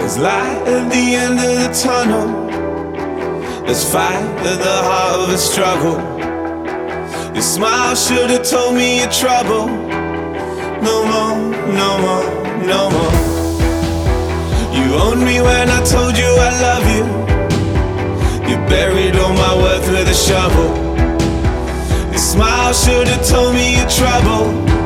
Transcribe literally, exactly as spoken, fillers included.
There's light at the end of the tunnel. There's fight at the heart of the struggle. Your smile should have told me your trouble. No more, no more, no more. You owned me when I told you I love you. You buried all my worth with a shovel. Your smile should have told me your trouble.